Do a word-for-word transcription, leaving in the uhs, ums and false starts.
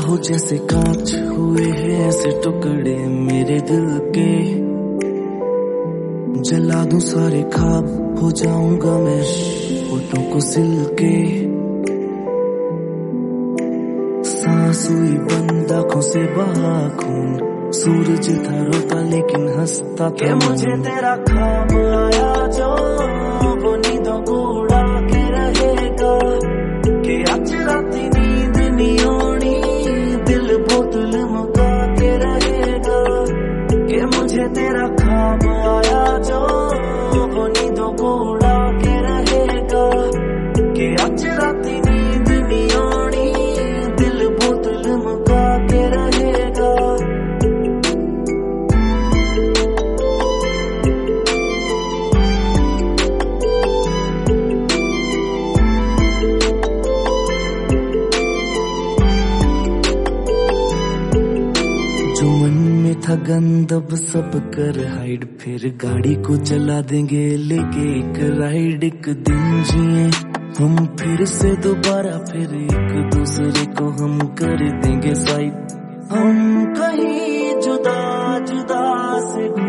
हो जैसे कांच हुए हैं ऐसे टुकड़े मेरे दिल के, जला दूं सारे ख्वाब हो जाऊंगा मैं होठों को सिल के। सांस हुई बंद आंखों से बहा खून, सूरज था रोता लेकिन हंसता था। मुझे तेरा ख्वाब आया जो वो नींदों को उड़ा के रहेगा, कि आज राती नींद नहीं आनी दिल बोतल मुका के रहेगा। कि मुझे तेरा ख्वाब आया जो वो नींदों को उड़ा के रहेगा, कि आज राती नींद नहीं आनी दिल बोतल मुका के रहेगा। जो मन में था गंदब सब कर हाइड, फिर गाड़ी को चला देंगे लेके एक राइड। एक दिन जिए हम फिर से दोबारा, फिर एक दूसरे को हम कर देंगे साइड। हम कहीं जुदा जुदा से